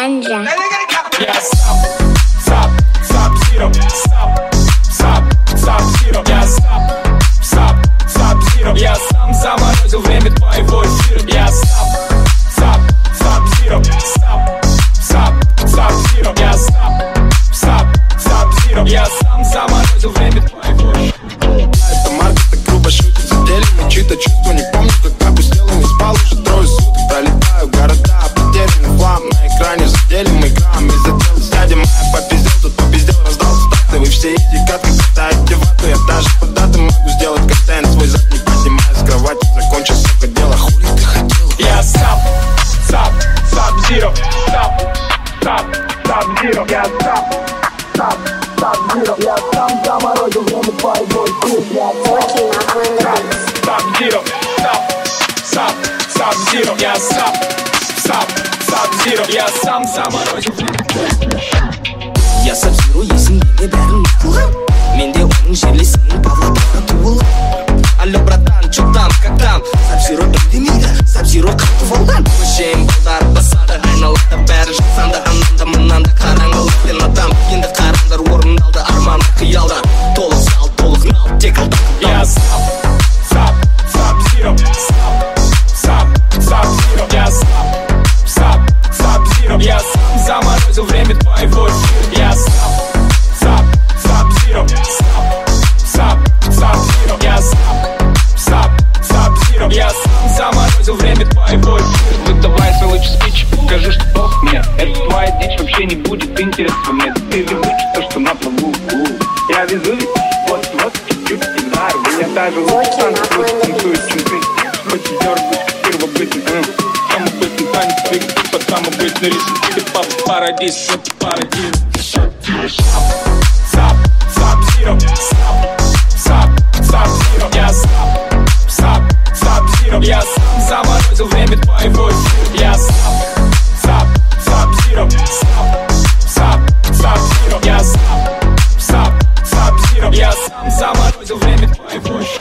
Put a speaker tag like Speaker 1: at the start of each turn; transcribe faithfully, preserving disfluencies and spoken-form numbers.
Speaker 1: Alexandra.
Speaker 2: Я сап, сап, сап, зиро, сап, сап, сап, зиро. Я сап, сап, сап, зиро. Я сам заморозил время твоего эфира. Я сап, сап, сап, зиро, сап, сап, сап, зиро. Я сап, сап, сап, зиро. Я сам заморозил время твоего эфира.
Speaker 3: Это Марк, так грубо шутит, заделим чьи-то чувства. Не помню, как опустел, не спал уже трое суток. Пролетаю города, потерянный флам. На экране заделим играм. Из-за дела сядем, моя попиздел, тут попиздел, раздал статы. Вы все эти катки катаете вату. Я даже по датам могу сделать контент свой задний, поднимая с кровати. Закончил, сука, дело, хули ты хотел?
Speaker 2: Я сап, сап, сап, зиро, сап, сап, сап, зиро. Я сап, сап, сап, зиро. Я сам заморозил время твоего эфира. Сап, сап, зиро, сап, сап, сап, зиро. Я сап, сап, сап, зиро. Я сам заморозил время.
Speaker 4: Я сап-зиро, есің дене бәрін ұқылған. Менде оның жерлесінің Павлодарда туылған. Алло, братан, чё там, как там? Сап-зиро үндемейді, сап-зиро қатты волдан. Көшейін балдар басады, айналада бәрі жасанды. Ананда мұнанда қараңғылықпен адам. Енді қараңдар орындалды, арман қиялдар. Толық сал, толық нал, тек алдық.
Speaker 2: Я сап, сап, сап, зиро, сап, сап, сап, зиро. Я сап, сап, сап, зиро. Я сам заморозил время твоего эфира. Я сап, сап, сап, зиро, сап, сап, сап, зиро. Я сап, сап, сап, зиро. Я сам заморозил время твоего эфира.
Speaker 5: Выдавай свой лучший спич, покажи, что плохо мне. Это твоя дичь вообще не будет интересна мне. Ты везучий, то, что на плаву. Я везу, вот, вот, чуть-чуть не знаю. Меня даже лучше танцы просто танцуют, чем ты. Хоть и дергаюсь, как первобытный. Самобытный танец двигаться по самобытный риск. Ты папа парадиз, это парадиз.
Speaker 2: Сап, сап, сап, зиро, сап, сап, сап, зиро. Я сап, сап, сап, зиро. Я сам заморозил время твоего эфира. Я сап, сап, сап, зиро, сап, сап, сап, зиро. Я сап, сап, сап, зиро. Я сам заморозил время твоего эфира.